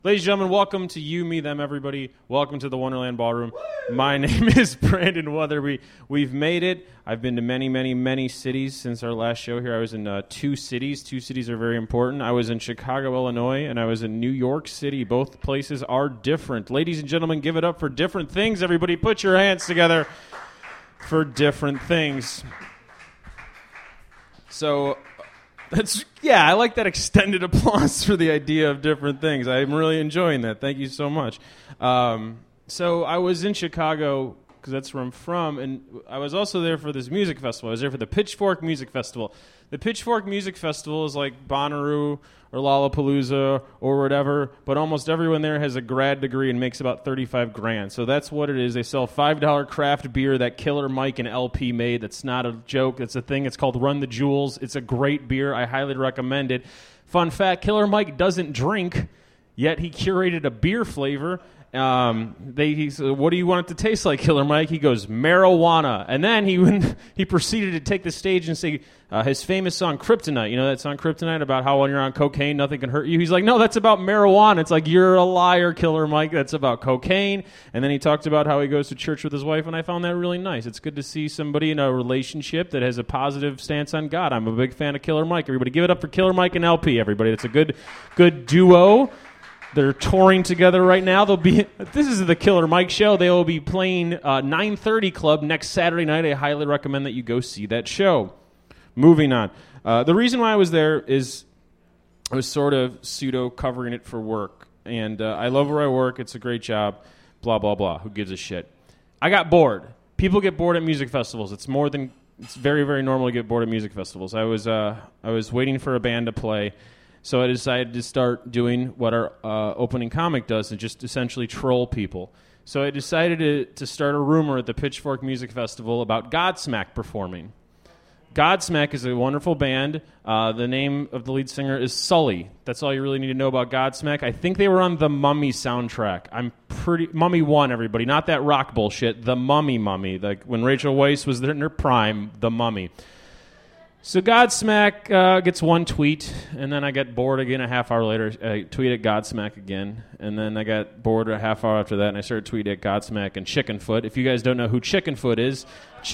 Ladies and gentlemen, welcome to You, Me, Them, Everybody. Welcome to the Wonderland Ballroom. My name is Brandon Weatherby. We've made it. I've been to many, many, many cities since our last show here. I was in 2 cities. 2 cities are very important. I was in Chicago, Illinois, and I was in New York City. Both places are different. Ladies and gentlemen, give it up for different things. Everybody put your hands together for different things. So... I like that extended applause for the idea of different things. I'm really enjoying that. Thank you so much. So I was in Chicago because that's where I'm from, and I was also there for this music festival. I was there for the Pitchfork Music Festival. The Pitchfork Music Festival is like Bonnaroo or Lollapalooza or whatever, but almost everyone there has a grad degree and makes about $35,000. So that's what it is. They sell $5 craft beer that Killer Mike and LP made. That's not a joke. It's a thing. It's called Run the Jewels. It's a great beer. I highly recommend it. Fun fact, Killer Mike doesn't drink, yet he curated a beer flavor. He said, "What do you want it to taste like, Killer Mike?" He goes, "Marijuana." And then he proceeded to take the stage and say his famous song Kryptonite. You know that song Kryptonite about how when you're on cocaine nothing can hurt you? He's like, "No, that's about marijuana." It's like, "You're a liar, Killer Mike. That's about cocaine." And then he talked about how he goes to church with his wife, and I found that really nice. It's good to see somebody in a relationship that has a positive stance on God. I'm a big fan of Killer Mike. Everybody give it up for Killer Mike and LP, everybody. That's a good duo. They're touring together right now. This is the Killer Mike show. They will be playing 9:30 Club next Saturday night. I highly recommend that you go see that show. Moving on. The reason why I was there is I was sort of pseudo covering it for work. And I love where I work. It's a great job. Blah, blah, blah. Who gives a shit? I got bored. People get bored at music festivals. It's very, very normal to get bored at music festivals. I was waiting for a band to play. So I decided to start doing what our opening comic does and just essentially troll people. So I decided to start a rumor at the Pitchfork Music Festival about Godsmack performing. Godsmack is a wonderful band. The name of the lead singer is Sully. That's all you really need to know about Godsmack. I think they were on the Mummy soundtrack. Mummy 1, everybody. Not that rock bullshit. The Mummy. Like when Rachel Weisz was in her prime, the Mummy. So Godsmack gets one tweet, and then I get bored again a half hour later. I tweet at Godsmack again, and then I got bored a half hour after that, and I started tweeting at Godsmack and Chickenfoot. If you guys don't know who Chickenfoot is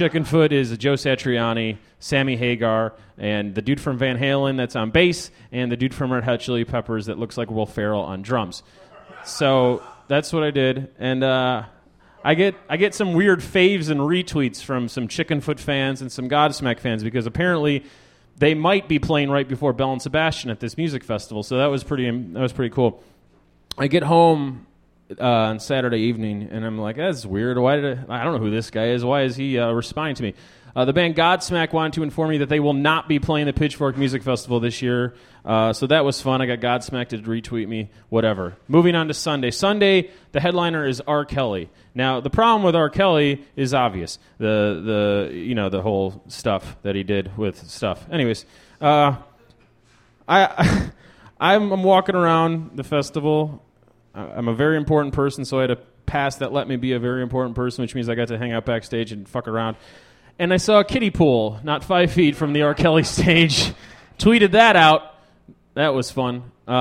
Joe Satriani, Sammy Hagar, and the dude from Van Halen that's on bass, and the dude from Red Hot Chili Peppers that looks like Will Ferrell on drums. So that's what I did, and I get some weird faves and retweets from some Chickenfoot fans and some Godsmack fans because apparently they might be playing right before Belle and Sebastian at this music festival. So that was pretty cool. I get home on Saturday evening and I'm like, that's weird. I don't know who this guy is. Why is he responding to me? The band Godsmack wanted to inform me that they will not be playing the Pitchfork Music Festival this year. So that was fun. I got Godsmack to retweet me, whatever. Moving on to Sunday. Sunday, the headliner is R. Kelly. Now, the problem with R. Kelly is obvious. The whole stuff that he did with stuff. Anyways, I'm walking around the festival. I'm a very important person, so I had a pass that let me be a very important person, which means I got to hang out backstage and fuck around. And I saw a kiddie pool not 5 feet from the R. Kelly stage. Tweeted that out. That was fun.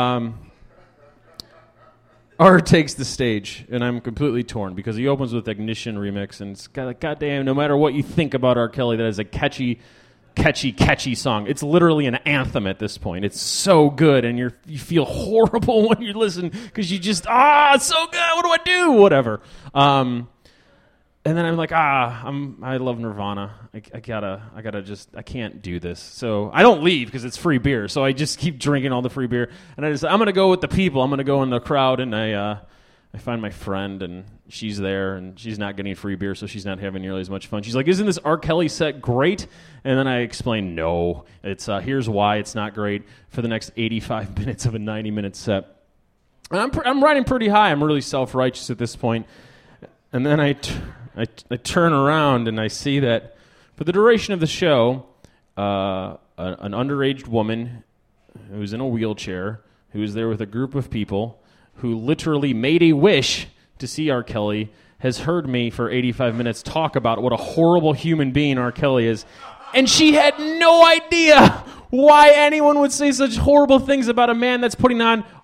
R takes the stage, and I'm completely torn because he opens with Ignition remix, and it's like, goddamn, no matter what you think about R. Kelly, that is a catchy song. It's literally an anthem at this point. It's so good, and you feel horrible when you listen because you just, it's so good, what do I do? Whatever. And then I'm like, I love Nirvana. I can't do this. So I don't leave because it's free beer. So I just keep drinking all the free beer. And I'm going to go with the people. I'm going to go in the crowd, and I find my friend, and she's there, and she's not getting free beer, so she's not having nearly as much fun. She's like, isn't this R. Kelly set great? And then I explain, no. It's here's why it's not great for the next 85 minutes of a 90-minute set. And I'm riding pretty high. I'm really self-righteous at this point. And then I turn around and I see that for the duration of the show, an underage woman who's in a wheelchair, who is there with a group of people who literally made a wish to see R. Kelly, has heard me for 85 minutes talk about what a horrible human being R. Kelly is. And she had no idea why anyone would say such horrible things about a man that's putting on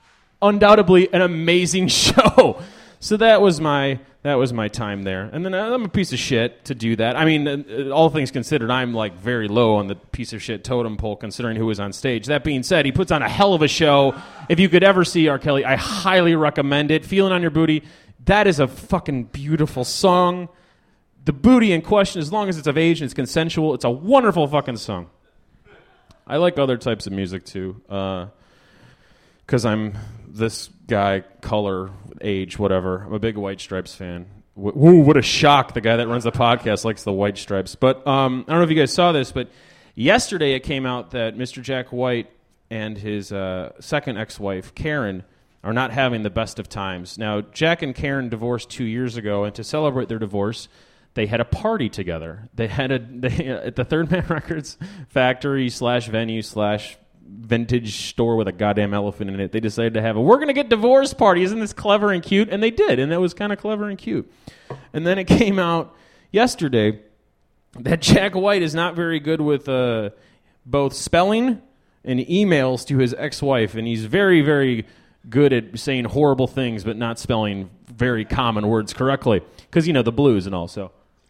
undoubtedly an amazing show. So that was my time there. And then I'm a piece of shit to do that. I mean, all things considered, I'm like very low on the piece of shit totem pole considering who was on stage. That being said, he puts on a hell of a show. If you could ever see R. Kelly, I highly recommend it. Feeling on Your Booty, that is a fucking beautiful song. The booty in question, as long as it's of age and it's consensual, it's a wonderful fucking song. I like other types of music too, because I'm this guy, color, age, whatever. I'm a big White Stripes fan. Whoa, what a shock. The guy that runs the podcast likes the White Stripes. But I don't know if you guys saw this, but yesterday it came out that Mr. Jack White and his second ex-wife, Karen, are not having the best of times. Now, Jack and Karen divorced 2 years ago, and to celebrate their divorce, they had a party together. They had at the Third Man Records factory / venue / vintage store with a goddamn elephant in it. They decided to have we're going to get divorced party. Isn't this clever and cute? And they did, and that was kind of clever and cute. And then it came out yesterday that Jack White is not very good with both spelling and emails to his ex-wife, and he's very, very good at saying horrible things but not spelling very common words correctly because, you know, the blues and all. So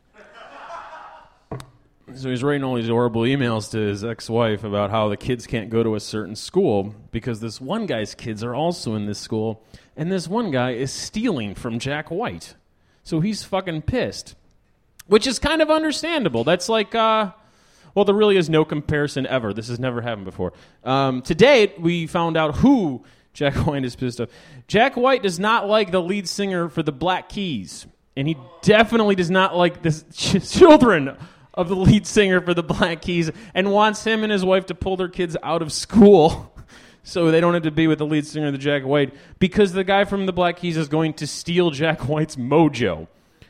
he's writing all these horrible emails to his ex-wife about how the kids can't go to a certain school because this one guy's kids are also in this school, and this one guy is stealing from Jack White. So he's fucking pissed, which is kind of understandable. That's like, well, there really is no comparison ever. This has never happened before. Today, we found out who Jack White is pissed off. Jack White does not like the lead singer for the Black Keys, and he definitely does not like the children of the lead singer for the Black Keys, and wants him and his wife to pull their kids out of school so they don't have to be with the lead singer of the Jack White, because the guy from the Black Keys is going to steal Jack White's mojo.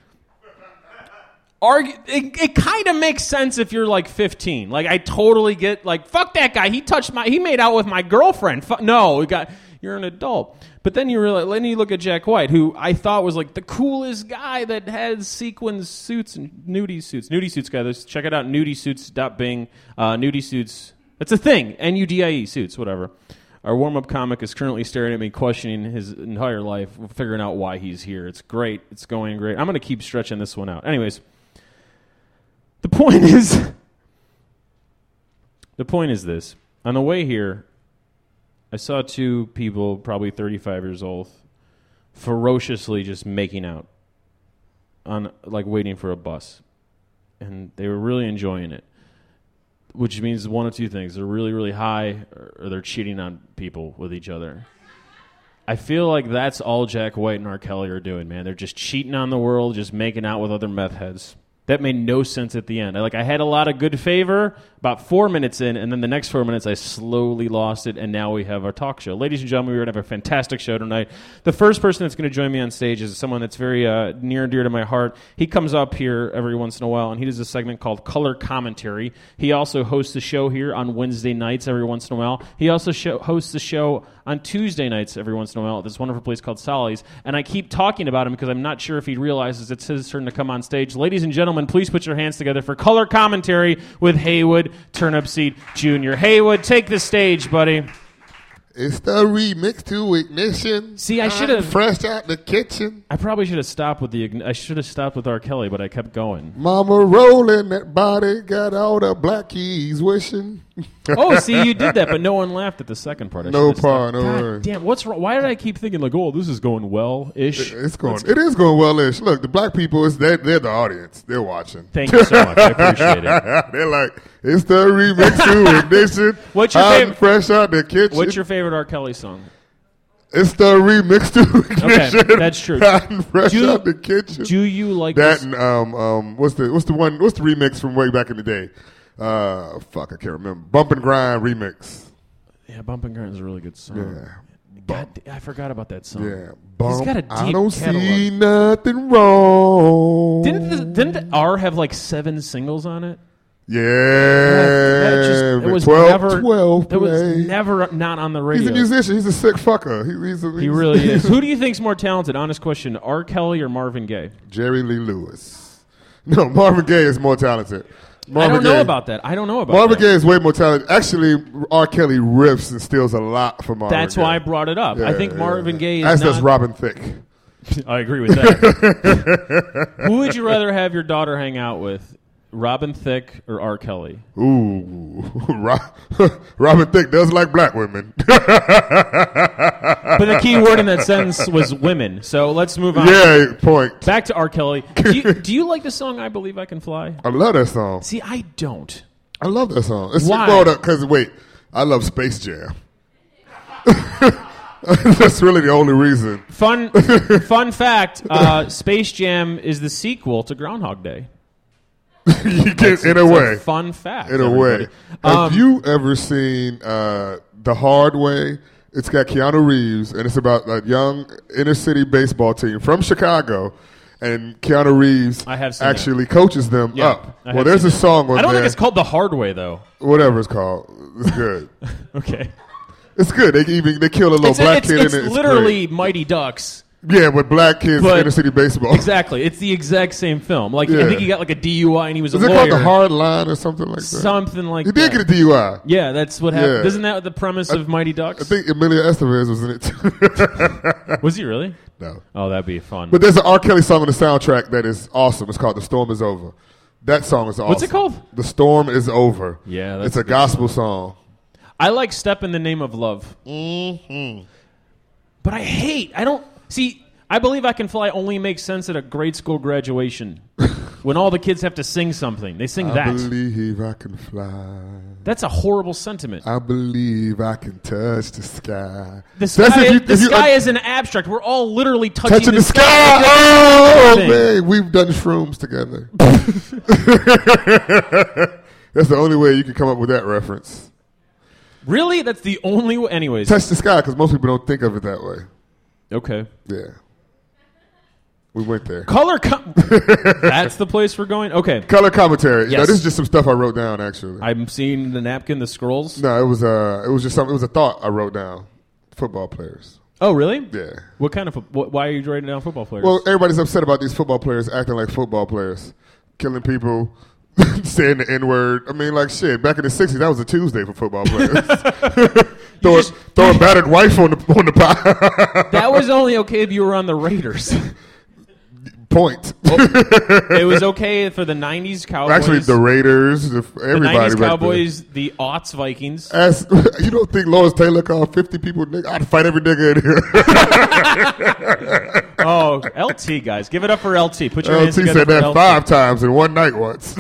It kind of makes sense if you're like 15. Like, I totally get, like, fuck that guy. He made out with my girlfriend. No, you're an adult. But then you look at Jack White, who I thought was like the coolest guy that has sequin suits and nudie suits. Nudie suits, guys. Check it out, nudiisuits.bing. Nudie suits. That's a thing. NUDIE suits, whatever. Our warm-up comic is currently staring at me, questioning his entire life, figuring out why he's here. It's great. It's going great. I'm going to keep stretching this one out. Anyways, the point is this. On the way here, I saw two people, probably 35 years old, ferociously just making out, like waiting for a bus. And they were really enjoying it, which means one of two things. They're really, really high, or they're cheating on people with each other. I feel like that's all Jack White and R. Kelly are doing, man. They're just cheating on the world, just making out with other meth heads. That made no sense at the end. I had a lot of good favor about 4 minutes in, and then the next 4 minutes I slowly lost it, and now we have our talk show. Ladies and gentlemen, we're going to have a fantastic show tonight. The first person that's going to join me on stage is someone that's very near and dear to my heart. He comes up here every once in a while, and he does a segment called Color Commentary. He also hosts a show here on Wednesday nights every once in a while. He also hosts a show on Tuesday nights every once in a while at this wonderful place called Solly's, and I keep talking about him because I'm not sure if he realizes it's his turn to come on stage. Ladies and gentlemen, please put your hands together for Color Commentary with Haywood Turnipseed Jr. Haywood, take the stage, buddy. It's the remix to Ignition. See, I should have fresh out the kitchen. I probably should have stopped with I should have stopped with R. Kelly, but I kept going. Mama rolling that body, got all the Black Keys wishing. Oh, see, you did that, but no one laughed at the second part. No part, no God worry. damn, what's wrong? Why did I keep thinking like, oh, this is going well-ish? It is going well-ish. Look, the black people, they're the audience. They're watching. Thank you so much. I appreciate it. They're like, it's the remix to Ignition. What's your favorite? Fresh out the kitchen. What's your favorite R. Kelly song? It's the remix to Ignition. Okay, that's true. Fresh out the kitchen. Do you like that? This? And what's the remix from way back in the day? I can't remember. Bump and Grind remix. Yeah, Bump and Grind is a really good song. Yeah. God, I forgot about that song. Yeah. Bump, he's got a deep I don't catalog. see nothing wrong. Didn't the R have like 7 singles on it? Yeah. It was 12 That was play. never not on the radio. He's a musician. He's a sick fucker. He really is. Who do you think's more talented? Honest question. R. Kelly or Marvin Gaye? Jerry Lee Lewis. No, Marvin Gaye is more talented. don't know about that. Marvin Gaye is way more talented. Actually, R. Kelly riffs and steals a lot from Marvin Gaye. That's why I brought it up. I think Marvin Gaye is as does Robin Thicke. I agree with that. Who would you rather have your daughter hang out with, Robin Thicke or R. Kelly? Ooh, Robin Thicke does like black women. But the key word in that sentence was women. So let's move on. Yeah, point. Back to R. Kelly. Do you like the song "I Believe I Can Fly"? I love that song. See, I don't. I love that song. It's Why? Because I love Space Jam. That's really the only reason. Fun fact: Space Jam is the sequel to Groundhog Day. You get in a way. Fun fact. In a way. Have you ever seen The Hard Way? It's got Keanu Reeves, and it's about a young inner city baseball team from Chicago, and Keanu Reeves actually coaches them up. Well, there's a song on there. I don't think it's called The Hard Way, though. Whatever it's called. It's good. Okay. It's good. They kill a little black kid in it. It's literally Mighty Ducks. Yeah, with black kids inner city baseball. Exactly. It's the exact same film. I think he got like a DUI and he was a lawyer. Is it called The Hard Line or something like that? Something like that. He did get a DUI. Yeah, that's what happened. Yeah. Isn't that the premise of Mighty Ducks? I think Emilio Estevez was in it too. Was he really? No. Oh, that'd be fun. But there's an R. Kelly song on the soundtrack that is awesome. It's called The Storm Is Over. That song is awesome. What's it called? The Storm Is Over. Yeah, it's a gospel song. I like Step in the Name of Love. Mm-hmm. But I Believe I Can Fly only makes sense at a grade school graduation when all the kids have to sing something. They sing that. I believe I can fly. That's a horrible sentiment. I believe I can touch the sky. The sky is an abstract. We're all literally touching the sky. Oh, man. We've done shrooms together. That's the only way you can come up with that reference. Really? That's the only way? Anyways. Touch the sky, because most people don't think of it that way. Okay. Yeah. We went there. That's the place we're going? Okay. Color commentary. Yes. No, this is just some stuff I wrote down, actually. I'm seeing the napkin, the scrolls. No, it was just something. It was a thought I wrote down. Football players. Oh, really? Yeah. What kind of? Why are you writing down football players? Well, everybody's upset about these football players acting like football players, killing people, saying the N-word. I mean, like shit. Back in the '60s, that was a Tuesday for football players. Throwing battered wife on the pie. That was only okay if you were on the Raiders. Point. It was okay for the 90s Cowboys. Actually, the Raiders, everybody. The 90s Cowboys, the aughts Vikings. You don't think Lawrence Taylor called 50 people nigga? I'd fight every nigga in here. Oh, LT, guys. Give it up for LT. Put your hands LT together said that LT. 5 times in one night once.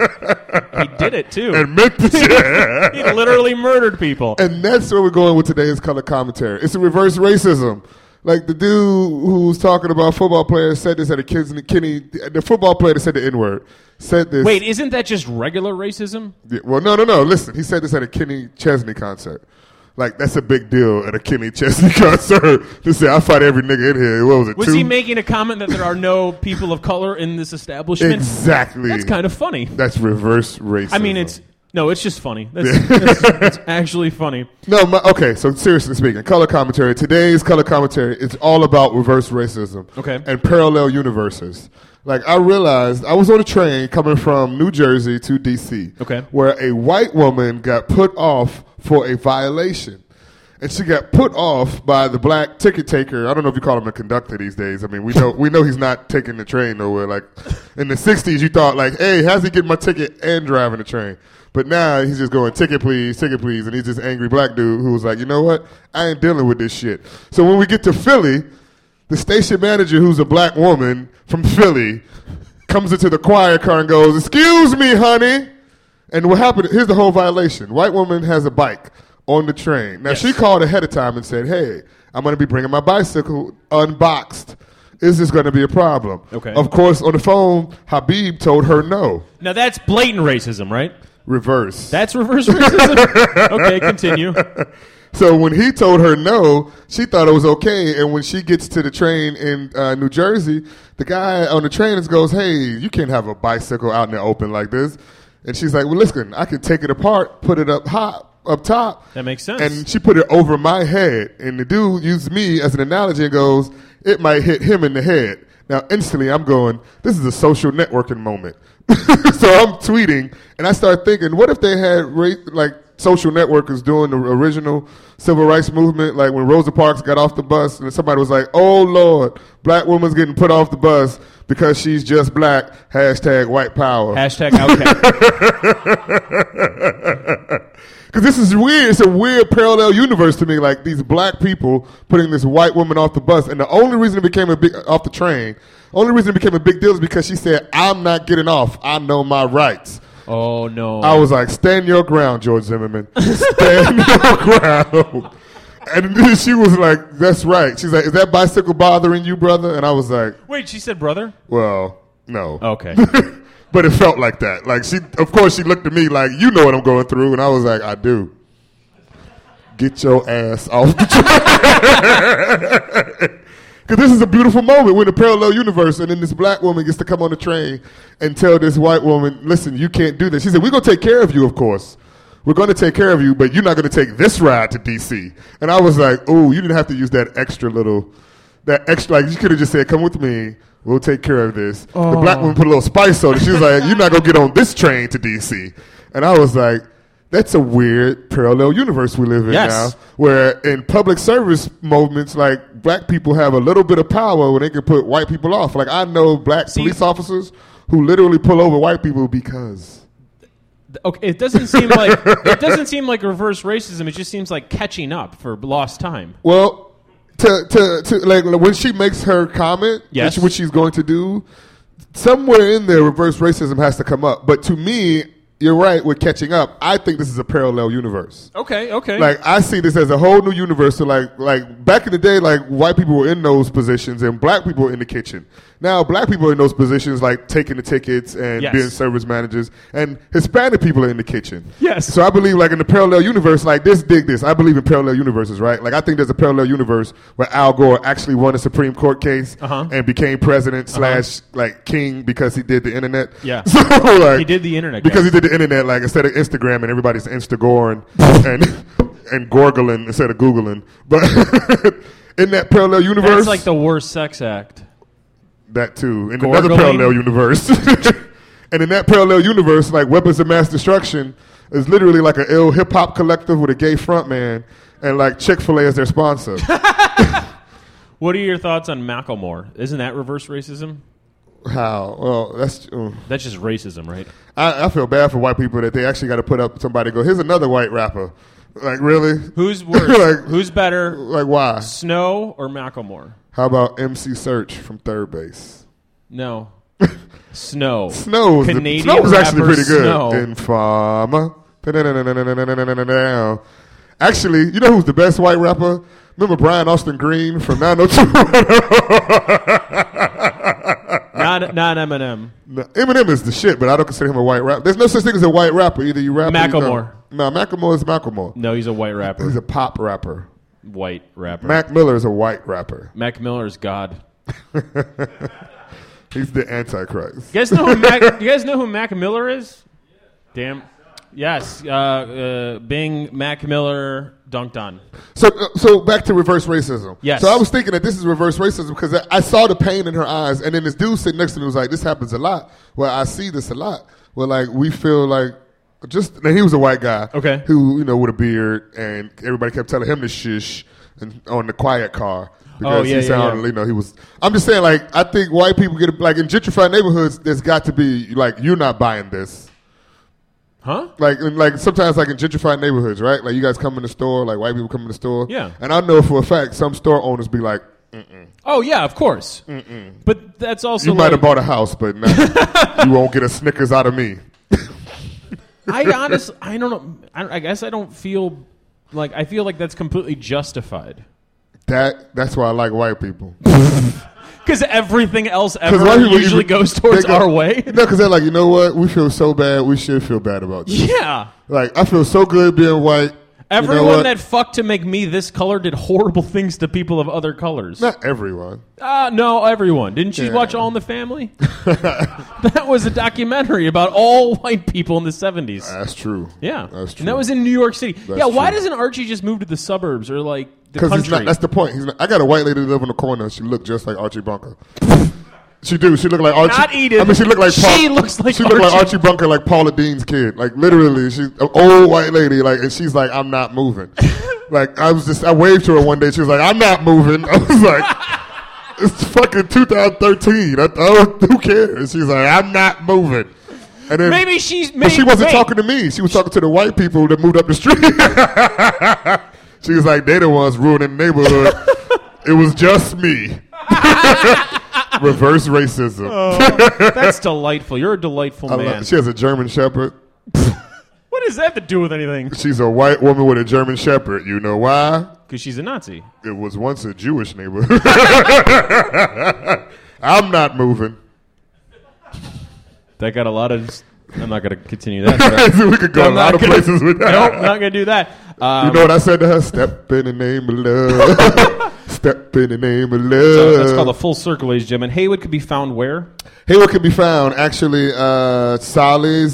He did it, too. And meant the shit. He literally murdered people. And that's where we're going with today's color commentary. It's a reverse racism. Like the dude who was talking about football players said this at a the football player that said the N-word said this. Wait, isn't that just regular racism? Yeah, well, no. Listen, he said this at a Kenny Chesney concert. Like, that's a big deal at a Kenny Chesney concert to say, I fight every nigga in here. What was it, Was he making a comment that there are no people of color in this establishment? Exactly. That's kind of funny. That's reverse racism. I mean, it's just funny. It's actually funny. No, okay, so seriously speaking, color commentary. Today's color commentary, it's all about reverse racism. Okay. And parallel universes. Like, I realized I was on a train coming from New Jersey to D.C. Okay. Where a white woman got put off for a violation. And she got put off by the black ticket taker. I don't know if you call him a conductor these days. I mean, we know he's not taking the train nowhere. Like, in the 60s, you thought, like, hey, how's he getting my ticket and driving the train? But now he's just going, ticket please, and he's this angry black dude who was like, you know what? I ain't dealing with this shit. So when we get to Philly, the station manager, who's a black woman from Philly, comes into the choir car and goes, excuse me, honey. And what happened, here's the whole violation. White woman has a bike on the train. Now, She called ahead of time and said, hey, I'm going to be bringing my bicycle unboxed. Is this going to be a problem? Okay. Of course, on the phone, Habib told her no. Now, that's blatant racism, right? Reverse. That's reverse racism? Okay, continue. So when he told her no, she thought it was okay. And when she gets to the train in New Jersey, the guy on the train goes, hey, you can't have a bicycle out in the open like this. And she's like, well, listen, I can take it apart, put it up top. That makes sense. And she put it over my head. And the dude used me as an analogy and goes, it might hit him in the head. Now, instantly, I'm going, this is a social networking moment. So I'm tweeting, and I start thinking, what if they had social networkers doing the original civil rights movement, like when Rosa Parks got off the bus, and somebody was like, "Oh Lord, black woman's getting put off the bus because she's just black." #white power. #outcast. Because this is weird. It's a weird parallel universe to me. Like these black people putting this white woman off the bus, and the only reason it became off the train, only reason it became a big deal is because she said, "I'm not getting off. I know my rights." Oh no! I was like, "Stand your ground, George Zimmerman. Stand your ground." And then she was like, "That's right." She's like, "Is that bicycle bothering you, brother?" And I was like, "Wait," she said, "Brother." Well, no. Okay. But it felt like that. Like of course, she looked at me like, "You know what I'm going through," and I was like, "I do." Get your ass off the train. Because this is a beautiful moment. We're in a parallel universe, and then this black woman gets to come on the train and tell this white woman, "Listen, you can't do this." She said, "We're going to take care of you, of course. We're going to take care of you, but you're not going to take this ride to D.C." And I was like, "Oh, you didn't have to use that extra, like you could have just said, 'Come with me. We'll take care of this.'" Oh. The black woman put a little spice on it. She was like, "You're not going to get on this train to D.C." And I was like, that's a weird parallel universe we live in now, where in public service movements, like black people have a little bit of power when they can put white people off. Like I know black police officers who literally pull over white people because. Okay, it doesn't seem like reverse racism. It just seems like catching up for lost time. Well, to like when she makes her comment, which she's going to do, somewhere in there, reverse racism has to come up. But to me, you're right with catching up. I think this is a parallel universe. Okay. Like I see this as a whole new universe. So like back in the day, like white people were in those positions and black people were in the kitchen. Now black people are in those positions, like taking the tickets and being service managers, and Hispanic people are in the kitchen. Yes. So I believe like in the parallel universe, like dig this. I believe in parallel universes, right? Like I think there's a parallel universe where Al Gore actually won a Supreme Court case and became president / like king because he did the internet. Yeah. So like he did the internet because he did the internet, like instead of Instagram and everybody's Instagoring and gorgling instead of Googling. But in that parallel universe, that's like the worst sex act. That too. In another parallel universe. And in that parallel universe, like Weapons of Mass Destruction is literally like an ill hip hop collective with a gay frontman and like Chick-fil-A as their sponsor. What are your thoughts on Macklemore? Isn't that reverse racism? How? Well, that's just racism, right? I feel bad for white people that they actually got to put up somebody and go, here's another white rapper. Like, really? Who's worse? Who's better? Like, why? Snow or Macklemore? How about MC Search from Third Base? No. Snow. Snow was actually pretty good. Informer. Actually, you know who's the best white rapper? Remember Brian Austin Green from 90210? Not Eminem. No, Eminem is the shit, but I don't consider him a white rapper. There's no such thing as a white rapper. Either you rap Macklemore. No, Macklemore is Macklemore. No, he's a white rapper. He's a pop rapper. White rapper. Mac Miller is a white rapper. Mac Miller is God. He's the Antichrist. You guys know who Mac Miller is? Damn. Yes. Bing Mac Miller dunked on. So back to reverse racism. Yes. So I was thinking that this is reverse racism because I saw the pain in her eyes, and then this dude sitting next to me was like, "This happens a lot." Well, I see this a lot. Where like we feel like and he was a white guy. Okay. Who with a beard, and everybody kept telling him to shush and on the quiet car. Because he sounded, he was. I'm just saying, like, I think white people get like in gentrified neighborhoods. There's got to be like, you're not buying this, huh? Like sometimes, like in gentrified neighborhoods, right? Like you guys come in the store, like white people come in the store, yeah. And I know for a fact some store owners be like, "Mm-mm. Oh yeah, of course." Mm-mm. But that's also you might have bought a house, but you won't get a Snickers out of me. I don't know. I guess I don't feel like I feel like that's completely justified. That's why I like white people. Because everything else ever usually goes towards our way. No, because they're like, you know what? We feel so bad. We should feel bad about this. Yeah. Like, I feel so good being white. Everyone that fucked to make me this color did horrible things to people of other colors. Not everyone. No, everyone. Didn't you watch All in the Family? That was a documentary about all white people in the 70s. That's true. Yeah. That's true. And that was in New York City. Why true. doesn't Archie just move to the suburbs or like the country? Because that's the point. I got a white lady that live in the corner. She looked just like Archie Bunker. She do. She look like Archie. Not Edith. I mean, she look like She looks like she look like Archie. Archie Bunker, like Paula Dean's kid. Like literally, she's an old white lady. Like, and she's like, I'm not moving. Like I waved to her one day. She was like, I'm not moving. I was like, it's fucking 2013. Who cares? She's like, I'm not moving. And then, Maybe she's. but she wasn't talking to me. She was talking to the white people that moved up the street. She was like, they the ones ruining the neighborhood. It was just me. Reverse racism. That's delightful. You're a delightful man. She has a German Shepherd. What does that have to do with anything? She's a white woman with a German Shepherd. You know why? Because she's a Nazi. It was once a Jewish neighborhood. I'm not moving. That got a lot of. I'm not going to continue that. We could go a lot of places with that. Nope, not going to do that. You know what I said to her? Step in the name of love. Step in the name of love. So that's called a full circle, ladies and gentlemen. Haywood could be found where? Haywood can be found actually Sally's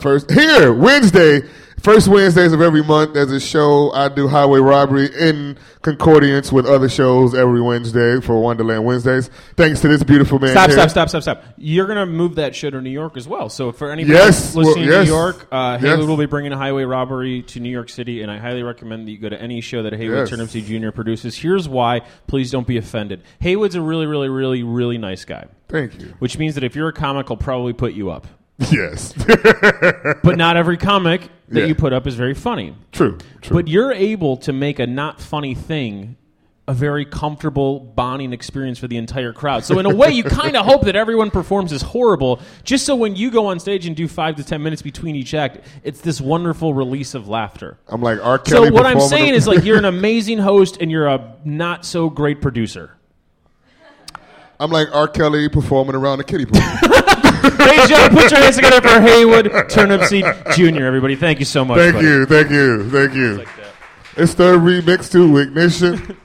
first Wednesdays of every month. There's a show. I do highway robbery in concordance with other shows every Wednesday for Wonderland Wednesdays. Thanks to this beautiful man. Stop. You're going to move that show to New York as well. So for anybody listening to New York, Haywood will be bringing a highway robbery to New York City, and I highly recommend that you go to any show that Haywood Turnipseed Jr. produces. Here's why. Please don't be offended. Haywood's a really, really, really, really nice guy. Thank you. Which means that if you're a comic, he'll probably put you up. Yes. But not every comic that you put up is very funny. True. But you're able to make a not funny thing a very comfortable bonding experience for the entire crowd. So in a way, you kind of hope that everyone performs as horrible, just so when you go on stage and do 5 to 10 minutes between each act, it's this wonderful release of laughter. I'm like R. Kelly. So what I'm saying is, like, you're an amazing host and you're a not so great producer. I'm like R. Kelly performing around the kiddie pool. Ladies and gentlemen, put your hands together for Haywood Turnipseed Jr., everybody. Thank you so much. Thank you. It's the remix to Ignition.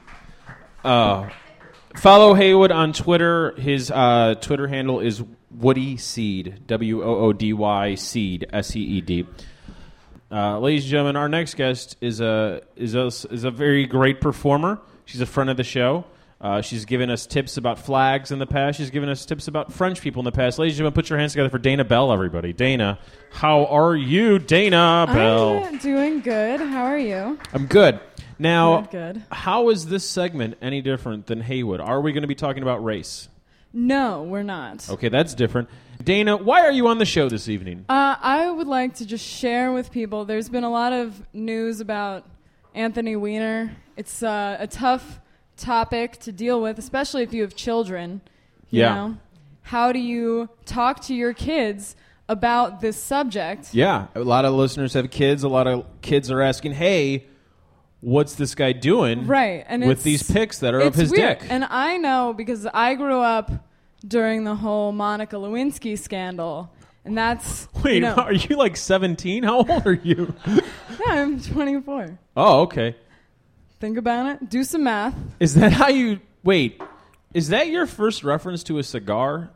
Follow Haywood on Twitter. His Twitter handle is Woody Seed, WOODY Seed, SEED. Ladies and gentlemen, our next guest is a very great performer. She's a friend of the show. She's given us tips about flags in the past. She's given us tips about French people in the past. Ladies and gentlemen, put your hands together for Dana Bell, everybody. Dana, how are you, Dana Bell? I'm doing good. How are you? I'm good. Now, Good. How is this segment any different than Haywood? Are we going to be talking about race? No, we're not. Okay, that's different. Dana, why are you on the show this evening? I would like to just share with people. There's been a lot of news about Anthony Weiner. It's a tough topic to deal with, especially if you have children. You know? How do you talk to your kids about this subject? Yeah, a lot of listeners have kids. A lot of kids are asking, hey, what's this guy doing with these pics that are of his weird. dick? And I know because I grew up during the whole Monica Lewinsky scandal. And that's... Wait, are you like 17? How old are you? Yeah, I'm 24. Oh, okay. Think about it. Do some math. Is that how you... Wait, is that your first reference to a cigar?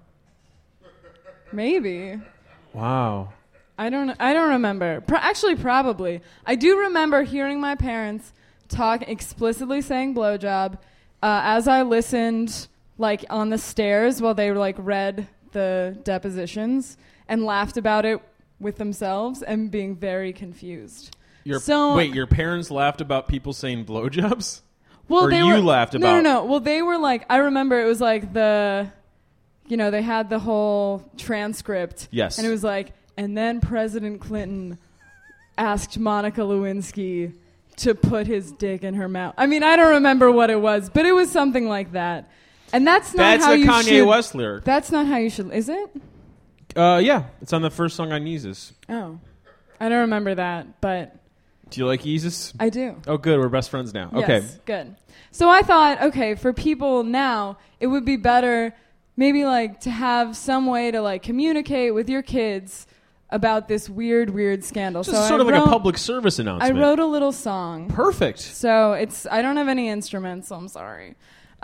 Maybe. Wow. I don't remember. Actually, probably. I do remember hearing my parents talk explicitly saying blowjob as I listened, like on the stairs while they like read the depositions and laughed about it with themselves and being very confused. Wait, your parents laughed about people saying blowjobs? Well, laughed about? No. Well, they were like, I remember it was like they had the whole transcript. Yes. And it was like, and then President Clinton asked Monica Lewinsky to put his dick in her mouth. I mean, I don't remember what it was, but it was something like that. And that's not how you should... That's a Kanye West lyric. That's not how you should... Is it? Yeah. It's on the first song on Yeezus. Oh. I don't remember that, but... Do you like Yeezus? I do. Oh, good. We're best friends now. Okay. Yes, good. So I thought, okay, for people now, it would be better maybe like to have some way to like communicate with your kids about this weird scandal. Just sort of like a public service announcement. I wrote a little song. Perfect. So I don't have any instruments, so I'm sorry.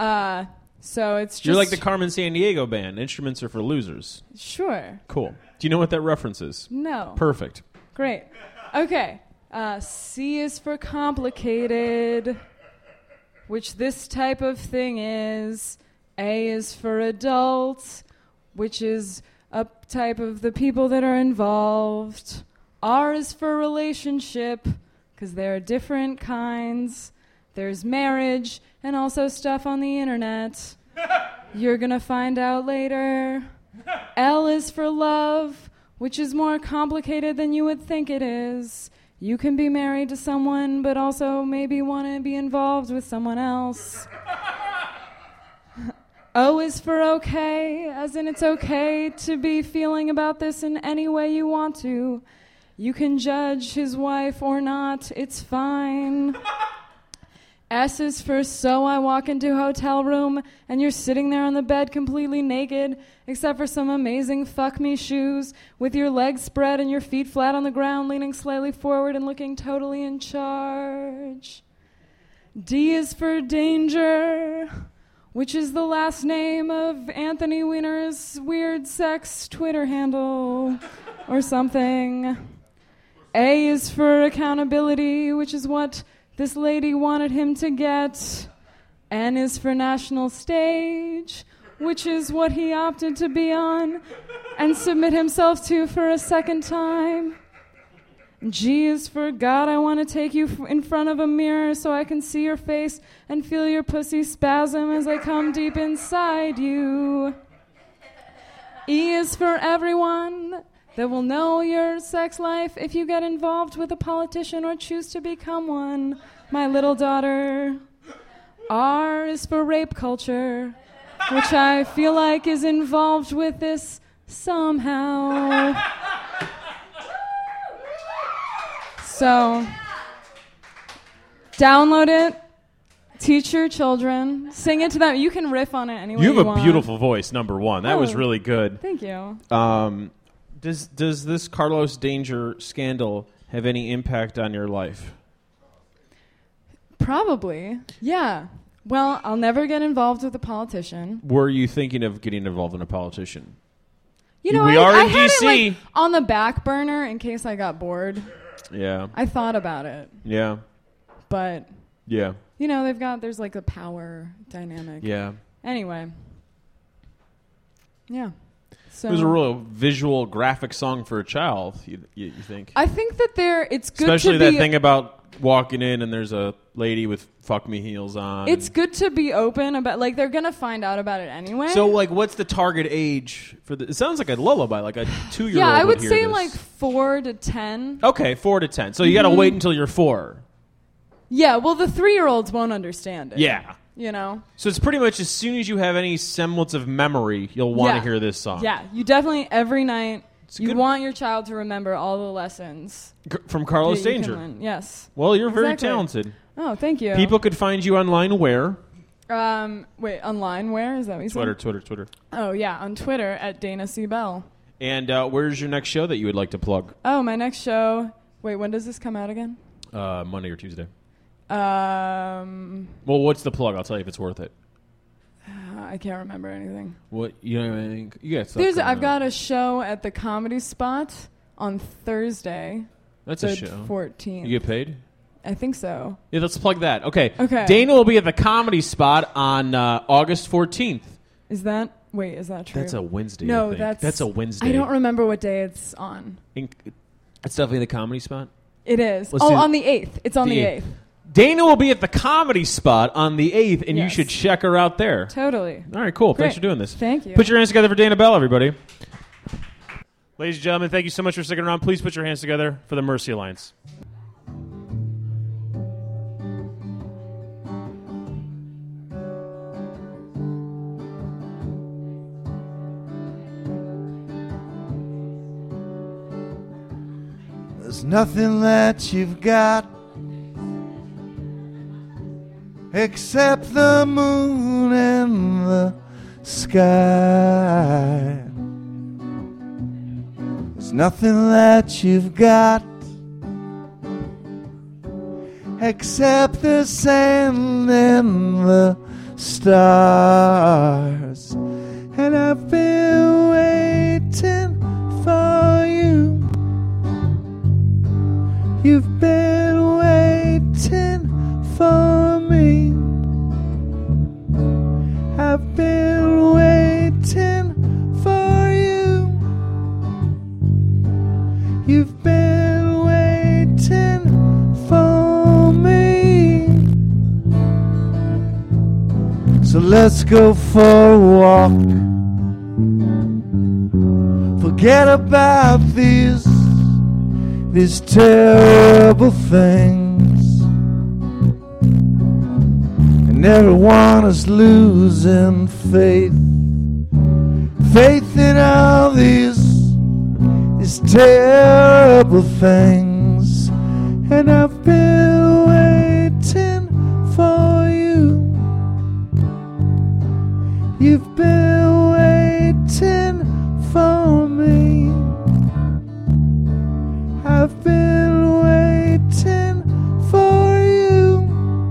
So it's just... You're like the Carmen Sandiego band. Instruments are for losers. Sure. Cool. Do you know what that reference is? No. Perfect. Great. Okay. C is for complicated, which this type of thing is. A is for adult, which is a type of the people that are involved. R is for relationship, because there are different kinds. There's marriage and also stuff on the internet. You're going to find out later. L is for love, which is more complicated than you would think it is. You can be married to someone, but also maybe want to be involved with someone else. O is for okay, as in it's okay to be feeling about this in any way you want to. You can judge his wife or not, it's fine. S is for so I walk into a hotel room and you're sitting there on the bed completely naked, except for some amazing fuck me shoes, with your legs spread and your feet flat on the ground, leaning slightly forward and looking totally in charge. D is for danger, which is the last name of Anthony Weiner's weird sex Twitter handle or something. A is for accountability, which is what this lady wanted him to get. N is for national stage, which is what he opted to be on and submit himself to for a second time. G is for God, I want to take you in front of a mirror so I can see your face and feel your pussy spasm as I come deep inside you. E is for everyone that will know your sex life if you get involved with a politician or choose to become one, my little daughter. R is for rape culture, which I feel like is involved with this somehow. So, download it, teach your children, sing it to them. You can riff on it any way you want. You have a beautiful voice, number one. That was really good. Thank you. Does this Carlos Danger scandal have any impact on your life? Probably, yeah. Well, I'll never get involved with a politician. Were you thinking of getting involved in a politician? You know, we are I in had DC. it, like, on the back burner in case I got bored. Yeah. I thought about it. Yeah. But, yeah. You know, there's like a power dynamic. Yeah. Anyway. Yeah. So it was a real visual graphic song for a child, you think? I think that it's good Especially to be... that thing about walking in and there's a lady with fuck me heels on. It's good to be open about, like, they're going to find out about it anyway. So, like, what's the target age for the... It sounds like a lullaby, like a 2-year-old Yeah, I would say this. like 4 to 10. Okay, 4 to 10. So you got to wait until you're 4. Yeah, well, the 3-year-olds won't understand it. Yeah. You know? So it's pretty much as soon as you have any semblance of memory, you'll want to hear this song. Yeah, you definitely, every night, you want your child to remember all the lessons. From Carlos Danger. Yes. Well, you're very talented. Oh, thank you. People could find you online where? Wait, online where? Is that what you said? Twitter. Oh, yeah, on Twitter at Dana C. Bell. And where's your next show that you would like to plug? Oh, my next show. Wait, when does this come out again? Monday or Tuesday. Well, what's the plug? I'll tell you if it's worth it. I can't remember anything. What you know? You got stuff. I've got a show at the Comedy Spot on Thursday. That's a show. 14th. You get paid? I think so. Yeah, let's plug that. Okay. Okay. Dana will be at the Comedy Spot on August 14th. Is that true? That's a Wednesday. No, I think. That's a Wednesday. I don't remember what day it's on. It's definitely the Comedy Spot. It is. Let's on the 8th. It's on the 8th. Dana will be at the Comedy Spot on the 8th, and you should check her out there. Totally. All right, cool. Great. Thanks for doing this. Thank you. Put your hands together for Dana Bell, everybody. Ladies and gentlemen, thank you so much for sticking around. Please put your hands together for the Mercy Alliance. There's nothing that you've got except the moon and the sky. There's nothing that you've got except the sand and the stars. And I've been waiting for you. You've been waiting for me. I've been waiting for go for a walk. Forget about these terrible things. And everyone is losing faith in all these terrible things. And I've been waiting for you. You've been waiting for me. I've been waiting for you.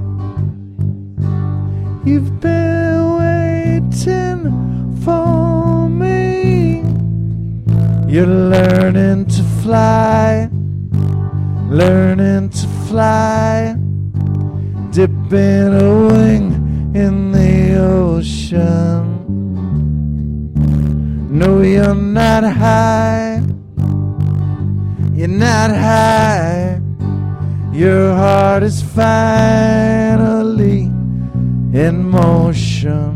You've been waiting for me. You're learning to fly, learning to fly, dipping a wing in the ocean. No, you're not high, you're not high. Your heart is finally in motion.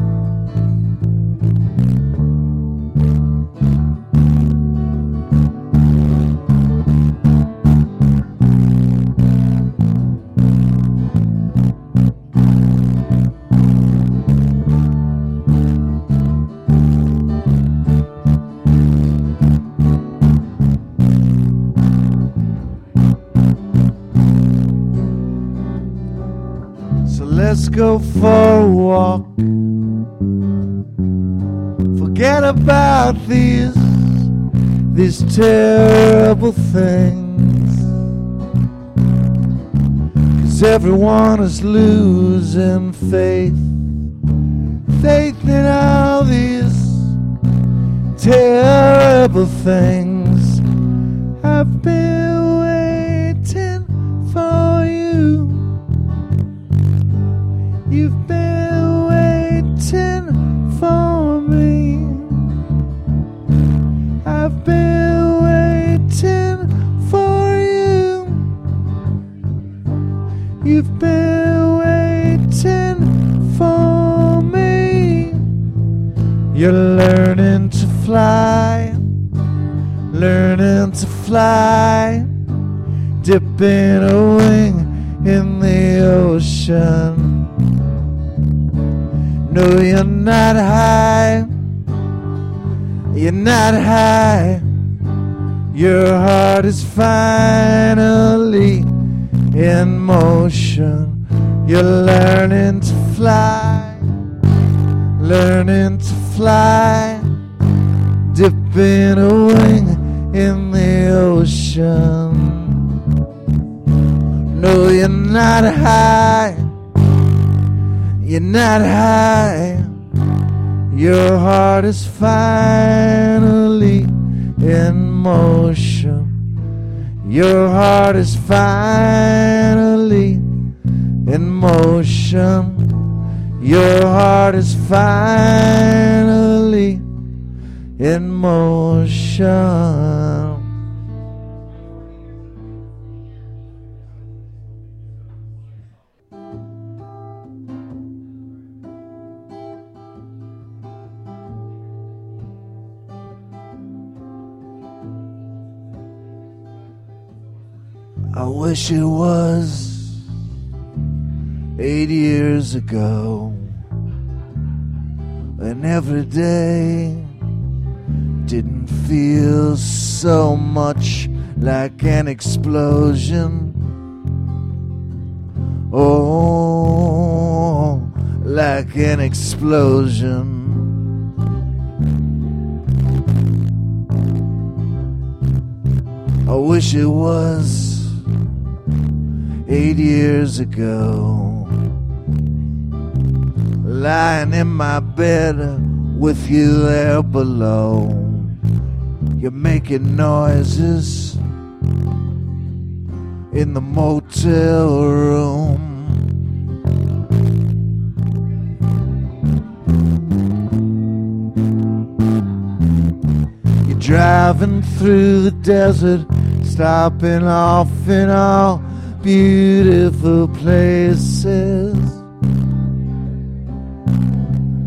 Let's go for a walk. Forget about these terrible things. 'Cause everyone is losing faith in all these terrible things. I've been waiting for you. You've been waiting for me. I've been waiting for you. You've been waiting for me. You're learning to fly, learning to fly, dipping a wing in the ocean. No, you're not high, you're not high. Your heart is finally in motion. You're learning to fly, learning to fly, dipping a wing in the ocean. No, you're not high, you're not high. Your heart is finally in motion. Your heart is finally in motion. Your heart is finally in motion. I wish it was 8 years ago, and every day didn't feel so much like an explosion. Oh, like an explosion. I wish it was 8 years ago, lying in my bed with you there below. You're making noises in the motel room. You're driving through the desert, stopping off in all beautiful places.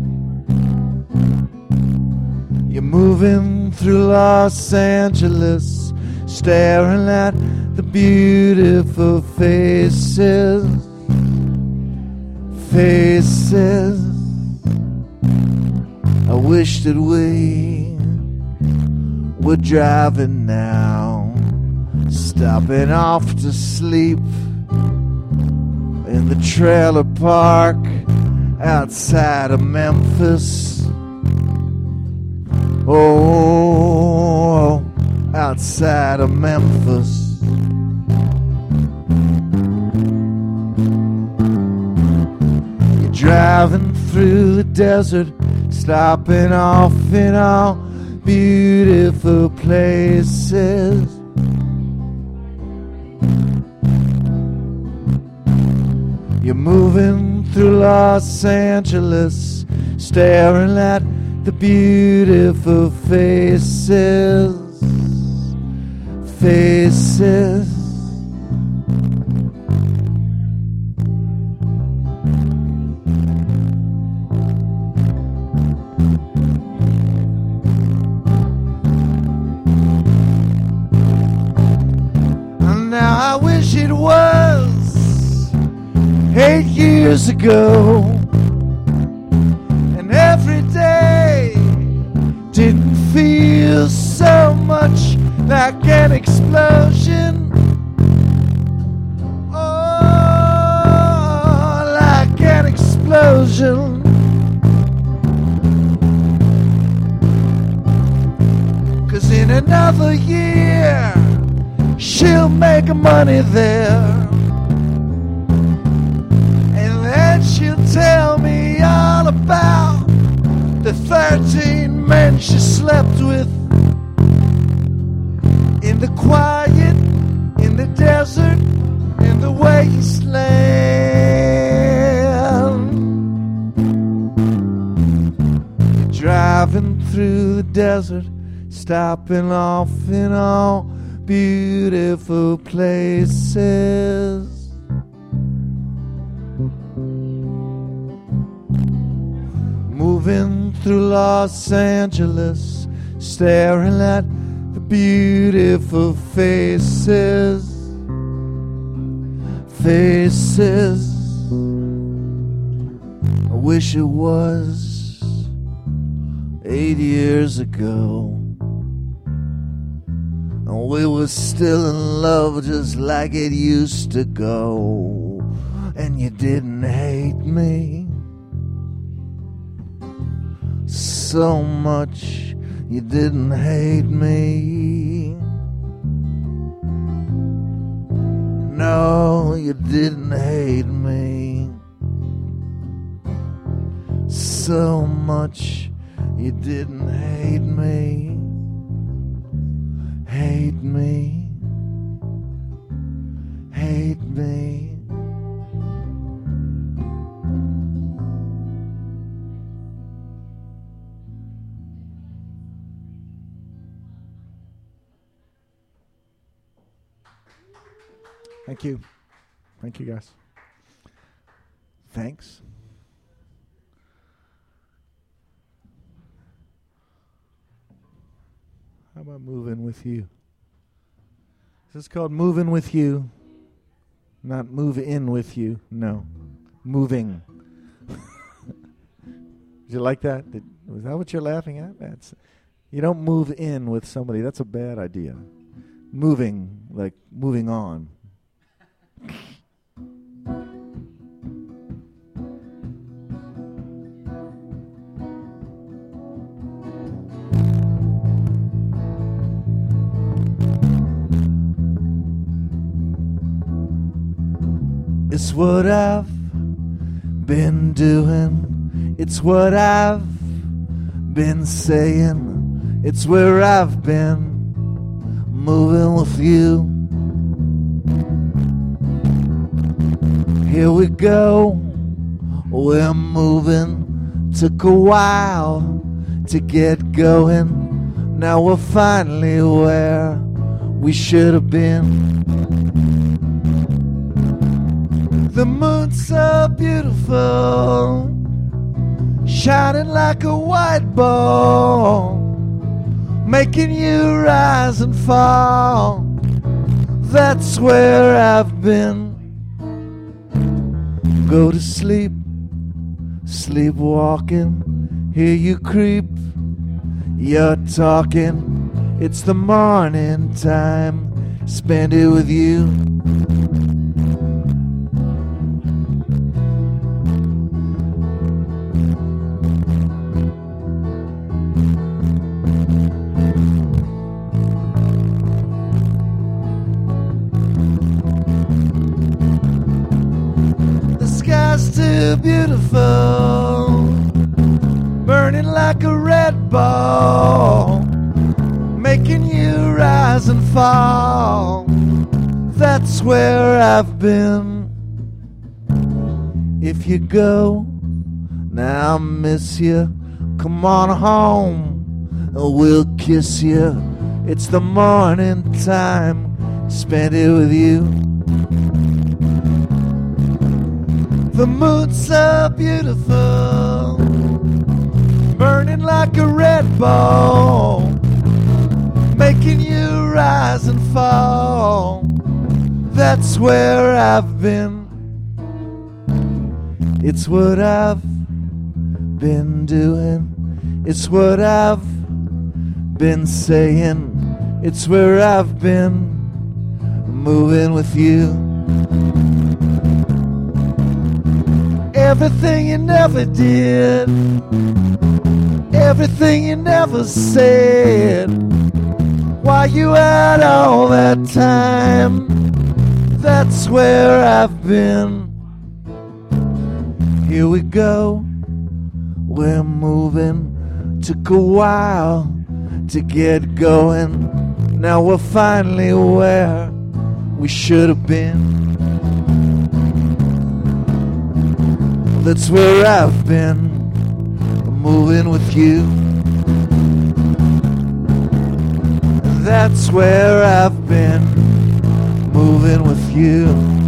You're moving through Los Angeles, staring at the beautiful faces. Faces. I wish that we were driving now, stopping off to sleep in the trailer park outside of Memphis. Oh, outside of Memphis. You're driving through the desert, stopping off in all beautiful places. You're moving through Los Angeles, staring at the beautiful faces. Faces. And now I wish it was 8 years ago, and every day didn't feel so much like an explosion. Oh, like an explosion. Cause in another year she'll make money there, and then she'll tell me all about the 13 men she slept with in the quiet, in the desert, in the wasteland. Driving through the desert, stopping off in all beautiful places. Moving through Los Angeles, staring at the beautiful faces. Faces. I wish it was 8 years ago, and we were still in love just like it used to go, and you didn't hate me so much, you didn't hate me. No, you didn't hate me so much, you didn't hate me. Hate me. Hate me. Thank you. Thank you, guys. Thanks. How about moving with you? This is called Moving with You. Not move in with you. No. Moving. Did you like that? Was that what you're laughing at? You don't move in with somebody. That's a bad idea. Moving, like moving on. It's what I've been doing. It's what I've been saying. It's where I've been moving with you. Here we go, we're moving. Took a while to get going. Now we're finally where we should have been. The moon's so beautiful, shining like a white ball. making you rise and fall. That's where I've been. Go to sleep, sleepwalking, hear you creep. You're talking, it's the morning time, spend it with you. Too beautiful, burning like a red ball, making you rise and fall. That's where I've been. If you go, now I miss you. Come on home, and we'll kiss you. It's the morning time, spend it with you. The moon's so beautiful, burning like a red ball, making you rise and fall. That's where I've been. It's what I've been doing. It's what I've been saying. It's where I've been moving with you. Everything you never did, everything you never said, why you had all that time, that's where I've been. Here we go, we're moving, took a while to get going, now we're finally where we should have been. That's where I've been, moving with you. That's where I've been, moving with you.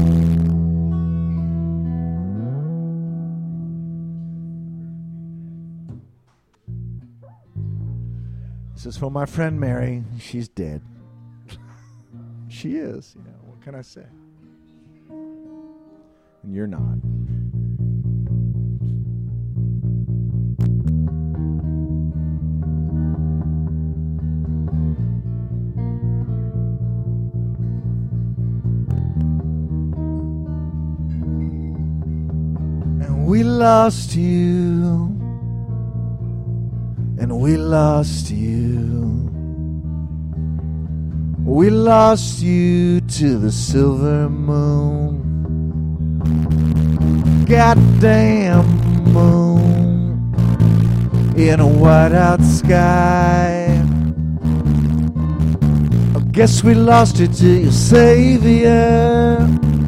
This is for my friend Mary. She's dead. She is. Yeah, what can I say? And you're not. We lost you, and we lost you. We lost you to the silver moon. Goddamn moon in a whiteout sky. I guess we lost it to your savior.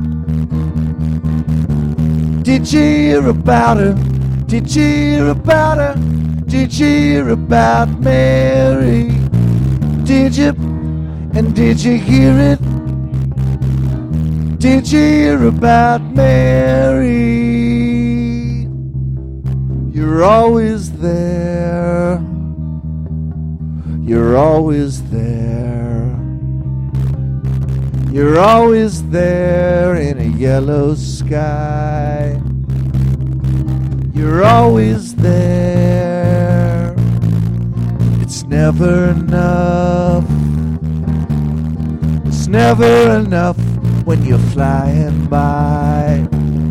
Did you hear about her? Did you hear about her? Did you hear about Mary? Did you? And did you hear it? Did you hear about Mary? You're always there. You're always there. You're always there in a yellow sky. You're always there. It's never enough. It's never enough when you're flying by.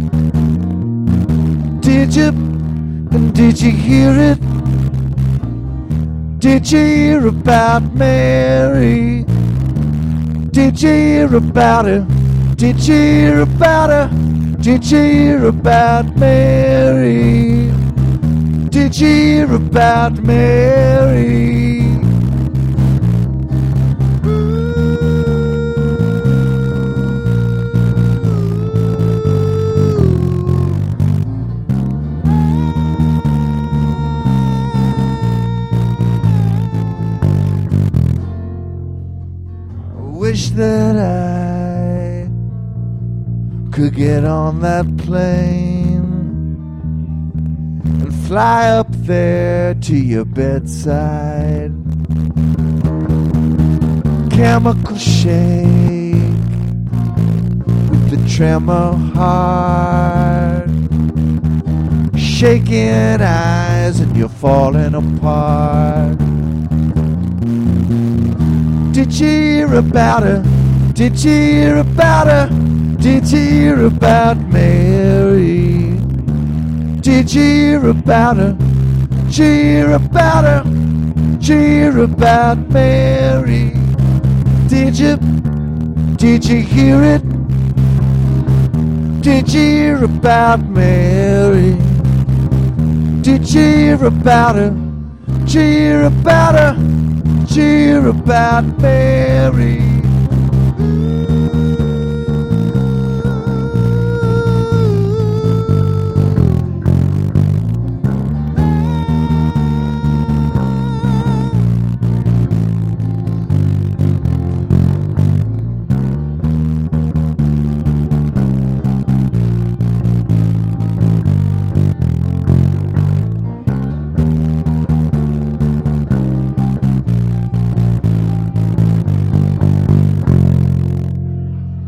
Did you? And did you hear it? Did you hear about Mary? Did you hear about her? Did you hear about her? Did you hear about Mary? Did you hear about Mary? Wish that I could get on that plane and fly up there to your bedside. chemical shake with the tremor heart, shaking eyes and you're falling apart. Did you hear about her? Did you hear about her? Did you hear about Mary? Did you hear about her? Did you hear about her? Did you hear about Mary? Did you hear it? Did you hear about Mary? Did you hear about her? Did you hear about her? Did you hear about Mary?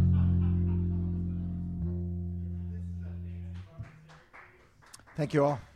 Thank you all.